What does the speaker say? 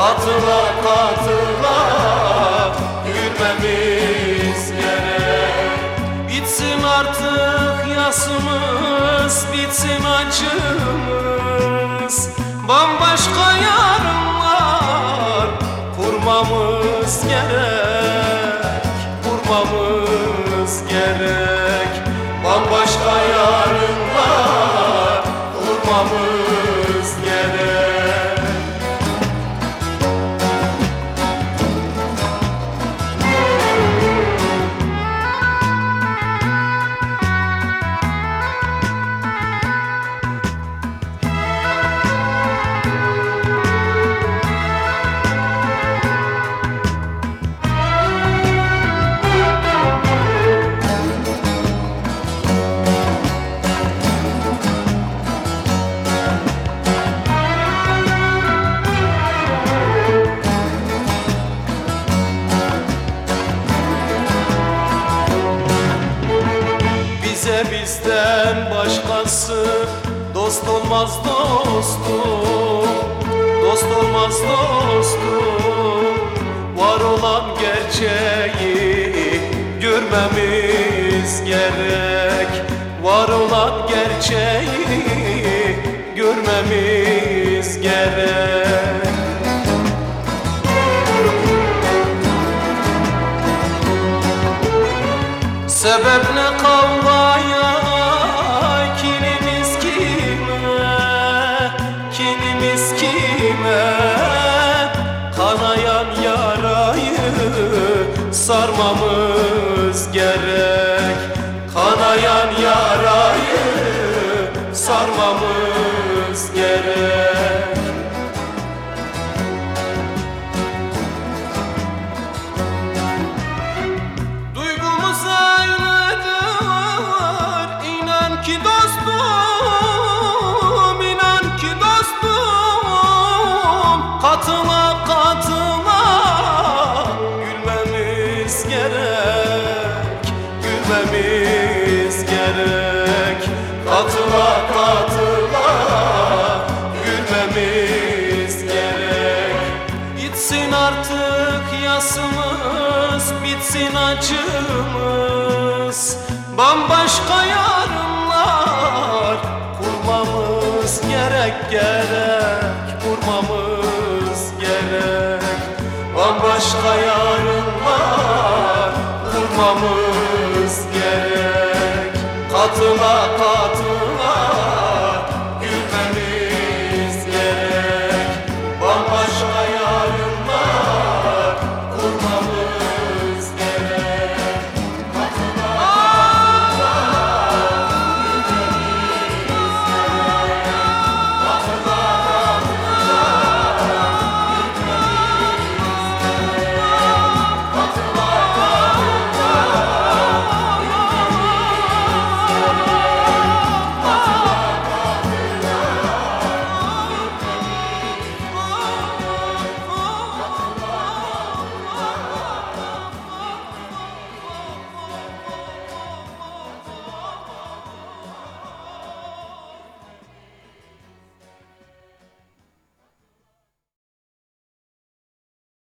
katıla katıla gülmemiz gerek. Bitsin artık yasımız, bitsin acımız, bambaşka yarınlar kurmamız gerek, kurmamız gerek. Bambaşka yarınlar kurmamız gerek. Bizden başkası dost olmaz dostum, dost olmaz dostum. Var olan gerçeği görmemiz gerek, var olan gerçeği görmemiz gerek. Sebep ne kavgaya, kinimiz kime, kinimiz kime? Kanayan yarayı sarmamız gerek, kanayan yarayı sarmamız gerek. Ki dostum, inan ki dostum, katıla katıla gülmemiz gerek, gülmemiz gerek. Katıla katıla gülmemiz gerek. Bitsin artık yasımız, bitsin acımız, bambaşka yarınlar kurmamız gerek, gerek, kurmamız gerek. Bambaşka yarınlar kurmamız gerek, katıla katıla